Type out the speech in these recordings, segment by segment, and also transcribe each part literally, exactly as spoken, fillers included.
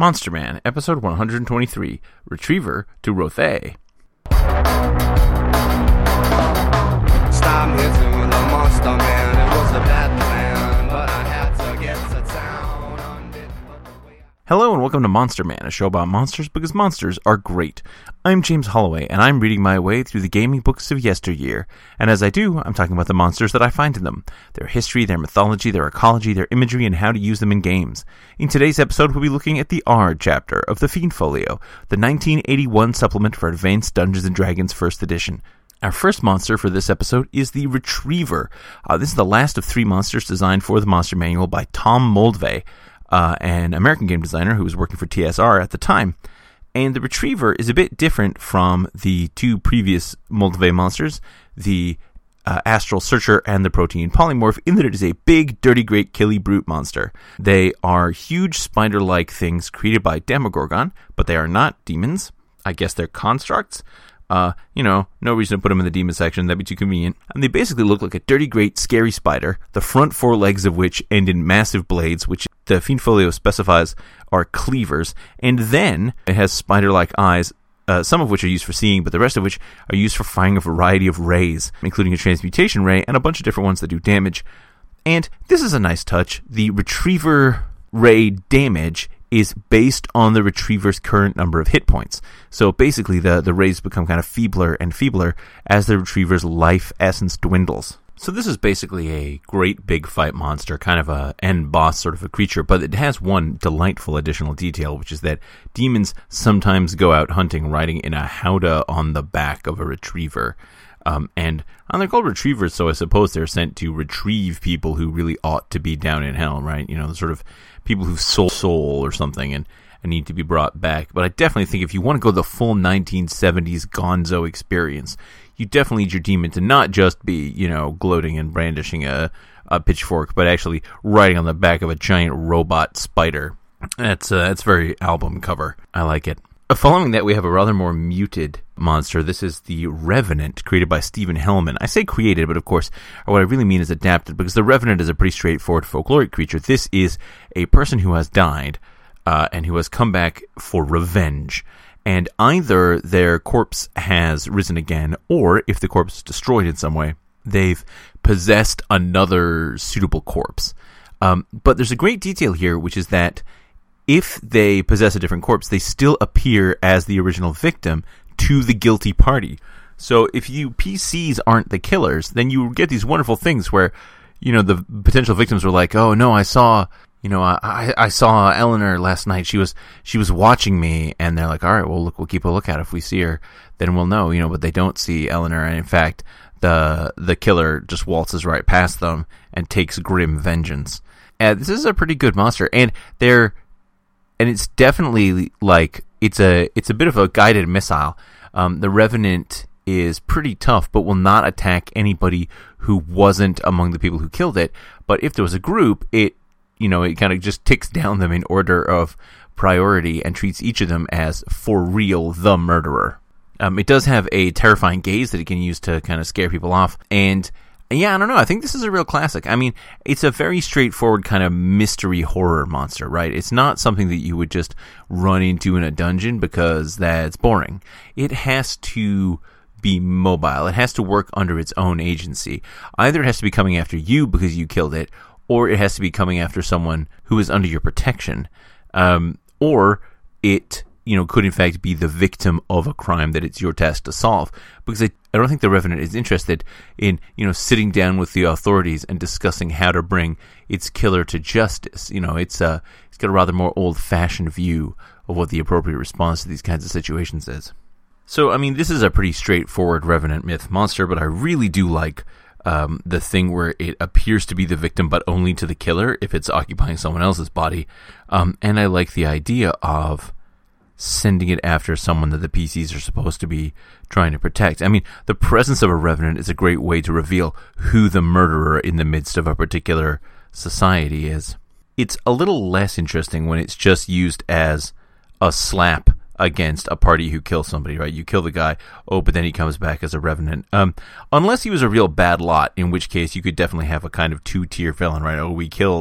Monster Man, Episode one hundred twenty-three, Retriever to Rothay. Stop hitting with a monster man. It was a bad plan, but I had to get to town on it. Hello and welcome to Monster Man, a show about monsters because monsters are great. I'm James Holloway, and I'm reading my way through the gaming books of yesteryear. And as I do, I'm talking about the monsters that I find in them, their history, their mythology, their ecology, their imagery, and how to use them in games. In today's episode, we'll be looking at the R chapter of the Fiend Folio, the nineteen eighty-one supplement for Advanced Dungeons and Dragons first edition. Our first monster for this episode is the Retriever. Uh, this is the last of three monsters designed for the Monster Manual by Tom Moldvay, uh, an American game designer who was working for T S R at the time. And the Retriever is a bit different from the two previous Moldvay monsters, the uh, Astral Searcher and the Protean Polymorph, in that it is a big, dirty, great, killy brute monster. They are huge spider-like things created by Demogorgon, but they are not demons. I guess they're constructs. Uh, you know, no reason to put them in the demon section, that'd be too convenient. And they basically look like a dirty, great, scary spider, the front four legs of which end in massive blades, which the Fiend Folio specifies are cleavers, and then it has spider-like eyes, uh, some of which are used for seeing, but the rest of which are used for firing a variety of rays, including a transmutation ray and a bunch of different ones that do damage. And this is a nice touch. The Retriever ray damage is based on the Retriever's current number of hit points. So basically the, the rays become kind of feebler and feebler as the Retriever's life essence dwindles. So this is basically a great big fight monster, kind of a end boss sort of a creature, but it has one delightful additional detail, which is that demons sometimes go out hunting riding in a howdah on the back of a Retriever. Um, and and they're called Retrievers, so I suppose they're sent to retrieve people who really ought to be down in hell, right? You know, the sort of people who've sold soul or something and, and need to be brought back. But I definitely think if you want to go the full nineteen seventies gonzo experience, you definitely need your demon to not just be, you know, gloating and brandishing a, a pitchfork, but actually riding on the back of a giant robot spider. That's, uh, that's very album cover. I like it. Following that, we have a rather more muted monster. This is the Revenant, created by Stephen Hellman. I say created, but of course, what I really mean is adapted, because the Revenant is a pretty straightforward folkloric creature. This is a person who has died, uh, and who has come back for revenge. And either their corpse has risen again, or if the corpse is destroyed in some way, they've possessed another suitable corpse. Um, but there's a great detail here, which is that if they possess a different corpse, they still appear as the original victim to the guilty party. So if you P Cs aren't the killers, then you get these wonderful things where, you know, the potential victims were like, oh no, I saw, you know, I I saw Eleanor last night. She was she was watching me, and they're like, all right, well, look, we'll keep a lookout. If we see her, then we'll know, you know. But they don't see Eleanor, and in fact, the the killer just waltzes right past them and takes grim vengeance. And this is a pretty good monster, and they're And it's definitely like it's a it's a bit of a guided missile. Um, the Revenant is pretty tough, but will not attack anybody who wasn't among the people who killed it. But if there was a group, it you know it kind of just ticks down them in order of priority and treats each of them as for real the murderer. Um, it does have a terrifying gaze that it can use to kind of scare people off, and yeah, I don't know. I think this is a real classic. I mean, it's a very straightforward kind of mystery horror monster, right? It's not something that you would just run into in a dungeon because that's boring. It has to be mobile. It has to work under its own agency. Either it has to be coming after you because you killed it, or it has to be coming after someone who is under your protection. Um, or it, you know, could in fact be the victim of a crime that it's your task to solve. Because I, I don't think the Revenant is interested in, you know, sitting down with the authorities and discussing how to bring its killer to justice. You know, it's uh, it's got a rather more old-fashioned view of what the appropriate response to these kinds of situations is. So, I mean, this is a pretty straightforward Revenant myth monster, but I really do like um, the thing where it appears to be the victim, but only to the killer if it's occupying someone else's body. Um, and I like the idea of sending it after someone that the P Cs are supposed to be trying to protect. I mean, the presence of a Revenant is a great way to reveal who the murderer in the midst of a particular society is. It's a little less interesting when it's just used as a slap against a party who kills somebody, right? You kill the guy, oh, but then he comes back as a Revenant. Um, unless he was a real bad lot, in which case you could definitely have a kind of two-tier villain, right? Oh, we killed,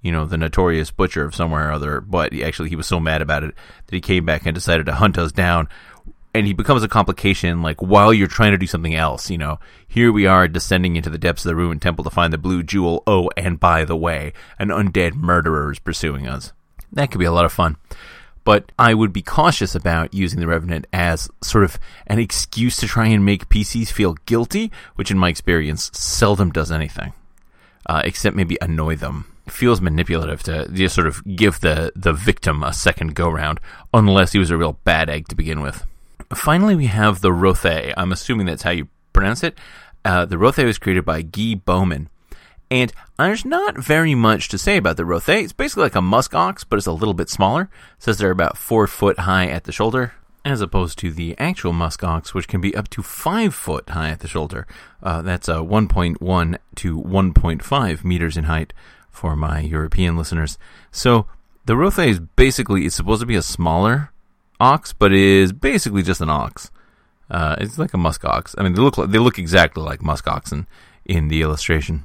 you know, the notorious butcher of somewhere or other, but he, actually he was so mad about it that he came back and decided to hunt us down, and he becomes a complication, like, while you're trying to do something else, you know. Here we are descending into the depths of the ruined temple to find the blue jewel. Oh, and by the way, an undead murderer is pursuing us. That could be a lot of fun. But I would be cautious about using the Revenant as sort of an excuse to try and make P Cs feel guilty, which in my experience seldom does anything, uh, except maybe annoy them. It feels manipulative to just sort of give the, the victim a second go-round, unless he was a real bad egg to begin with. Finally, we have the Rothay. I'm assuming that's how you pronounce it. Uh, the Rothay was created by Guy Bowman. And there's not very much to say about the Rothay. It's basically like a musk ox, but it's a little bit smaller. It says they're about four foot high at the shoulder, as opposed to the actual musk ox, which can be up to five foot high at the shoulder. Uh, that's uh, one point one to one point five meters in height for my European listeners. So the Rothay is basically, it's supposed to be a smaller ox, but it is basically just an ox. Uh, it's like a musk ox. I mean, they look like, they look exactly like musk oxen in the illustration.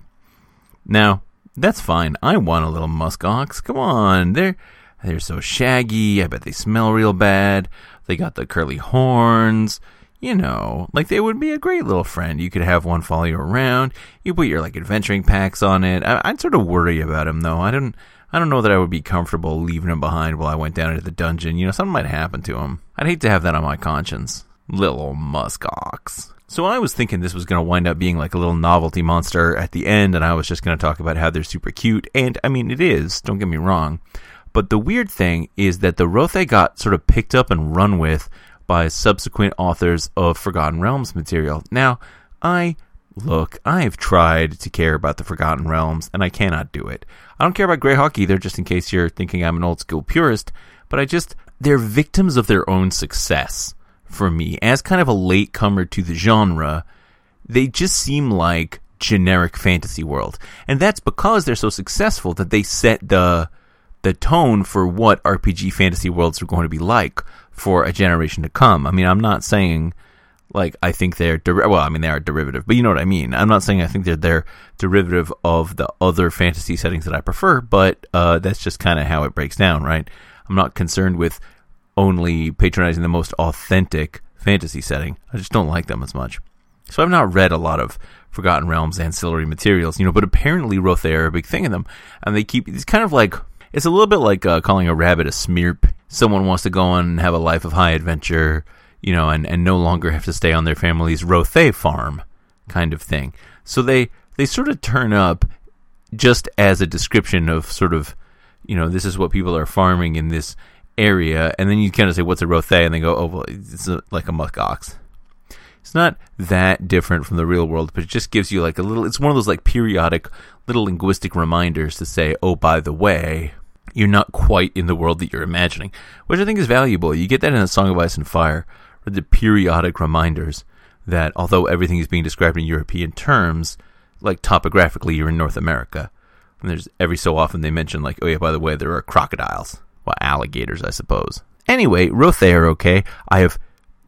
Now, that's fine. I want a little musk ox. Come on. They're, they're so shaggy. I bet they smell real bad. They got the curly horns. You know, like they would be a great little friend. You could have one follow you around. You put your like adventuring packs on it. I, I'd sort of worry about him though. I don't, I don't know that I would be comfortable leaving him behind while I went down into the dungeon. You know, something might happen to him. I'd hate to have that on my conscience. Little musk ox. So I was thinking this was going to wind up being like a little novelty monster at the end, and I was just going to talk about how they're super cute. And, I mean, it is, don't get me wrong. But the weird thing is that the Rothay got sort of picked up and run with by subsequent authors of Forgotten Realms material. Now, I, look, I've tried to care about the Forgotten Realms, and I cannot do it. I don't care about Greyhawk either, just in case you're thinking I'm an old school purist, but I just, they're victims of their own success. For me, as kind of a latecomer to the genre, they just seem like generic fantasy world. And that's because they're so successful that they set the the tone for what R P G fantasy worlds are going to be like for a generation to come. I mean, I'm not saying, like, I think they're, der- well, I mean, they are derivative, but you know what I mean. I'm not saying I think they're, they're derivative of the other fantasy settings that I prefer, but uh, that's just kind of how it breaks down, right? I'm not concerned with only patronizing the most authentic fantasy setting. I just don't like them as much. So I've not read a lot of Forgotten Realms ancillary materials, you know, but apparently Rothay are a big thing in them, and they keep, it's kind of like, it's a little bit like uh, calling a rabbit a smearp. Someone wants to go on and have a life of high adventure, you know, and, and no longer have to stay on their family's Rothay farm kind of thing. So they, they sort of turn up just as a description of sort of, you know, this is what people are farming in this area, and then you kind of say, what's a Rothay? And they go, oh, well, it's a, like a musk ox. It's not that different from the real world, but it just gives you like a little, it's one of those like periodic little linguistic reminders to say, oh, by the way, you're not quite in the world that you're imagining, which I think is valuable. You get that in A Song of Ice and Fire, or the periodic reminders that although everything is being described in European terms, like topographically, you're in North America. And there's every so often they mention like, oh yeah, by the way, there are crocodiles. Well, alligators, I suppose. Anyway, Rothay are okay. I have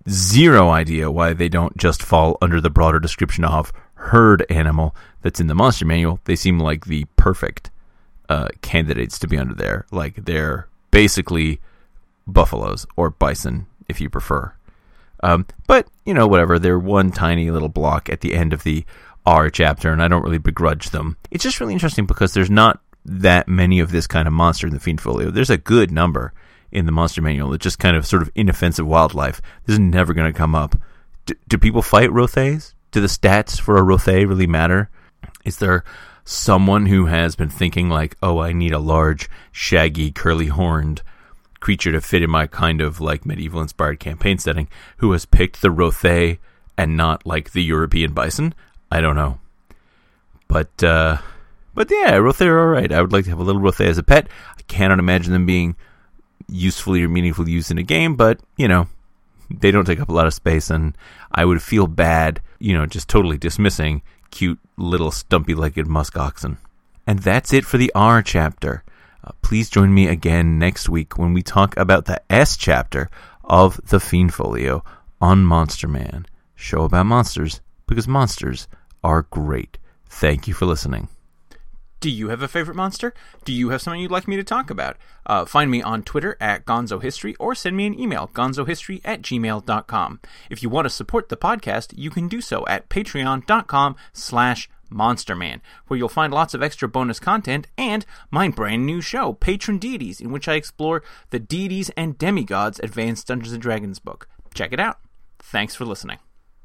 zero idea why they don't just fall under the broader description of herd animal that's in the monster manual. They seem like the perfect uh, candidates to be under there. Like, they're basically buffaloes, or bison, if you prefer. Um, but, you know, whatever. They're one tiny little block at the end of the R chapter, and I don't really begrudge them. It's just really interesting because there's not that many of this kind of monster in the Fiend Folio. There's a good number in the monster manual. It's just kind of sort of inoffensive wildlife. This is never going to come up. D- do people fight Rothays? Do the stats for a Rothay really matter? Is there someone who has been thinking like, oh, I need a large, shaggy, curly-horned creature to fit in my kind of like medieval-inspired campaign setting, who has picked the Rothay and not like the European bison? I don't know. But, uh... But yeah, Rothay are alright. I would like to have a little Rothay as a pet. I cannot imagine them being usefully or meaningfully used in a game, but, you know, they don't take up a lot of space, and I would feel bad, you know, just totally dismissing cute little stumpy-legged musk oxen. And that's it for the R chapter. Uh, please join me again next week when we talk about the S chapter of the Fiend Folio on Monster Man. Show about monsters, because monsters are great. Thank you for listening. Do you have a favorite monster? Do you have something you'd like me to talk about? Uh, find me on Twitter at GonzoHistory or send me an email, gonzohistory at gmail dot com. If you want to support the podcast, you can do so at patreon.com slash monsterman, where you'll find lots of extra bonus content and my brand new show, Patron Deities, in which I explore the deities and demigods Advanced Dungeons and Dragons book. Check it out. Thanks for listening.